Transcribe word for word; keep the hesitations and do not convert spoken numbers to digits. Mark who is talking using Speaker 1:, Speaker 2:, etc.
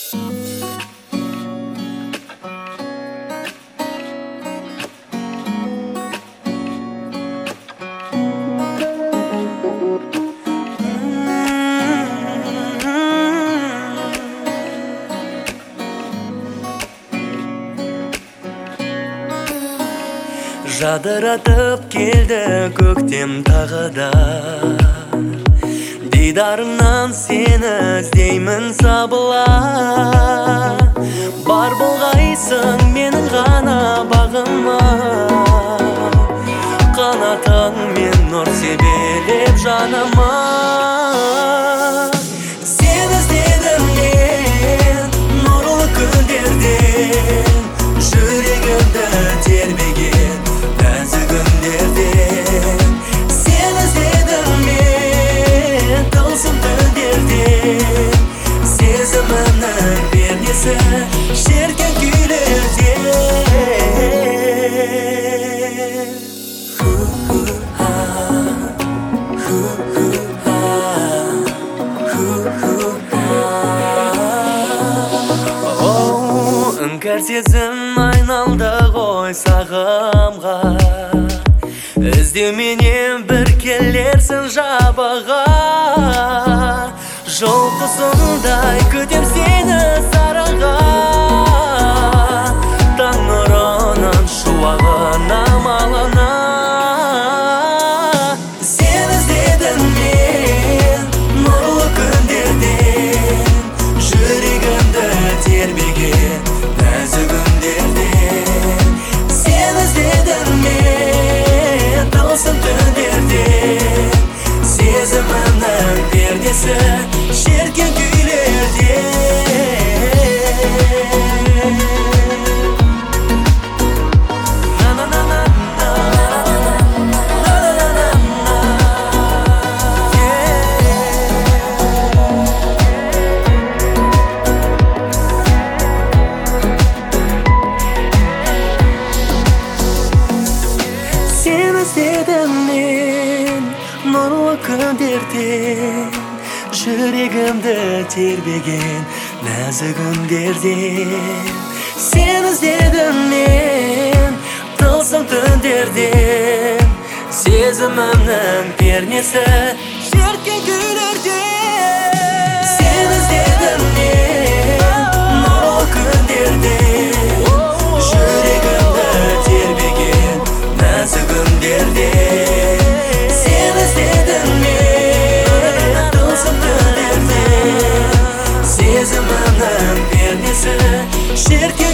Speaker 1: Жадыратып келді көктем тағы да, дидарыңнан сені іздеймін сабыла. Бар болғайсың менің ғана бағыма, қанатыңмен нұр себелеп жаныма. Сені іздедім мен нұрлы күндерден, жүрегімді тербеген нәзік үндерден. Сені іздедім мен тылсым түндерден, сезімімнің пернесі шеркен күйлерден. Іңкәр сезім айналды ғой сағымға, іздеуменен бір келерсің жабыға. Жол құсындай күтем сені сарыға, таң нұрынан шуағына малына. Сені іздедім мен нұрлы күндерден, жүрегімді тербеген нәзік үндерден. Сені іздедім мен тылсым түндерден, сезімімнің пердесі шеркен күйлерден. Сені іздедім мен нұрлы күндерден, жүрегімді тербеген нәзік үндерден. Сені іздедім мен тылсым түндерден, сезімімнің пернесі шеркен күйлерден. Сені іздедім мен нұрлы күндерден, жүрегімді тербеген нәзік үндерден. Сені іздедім мен тылсым түндерден, сезімімнің пернесі шеркен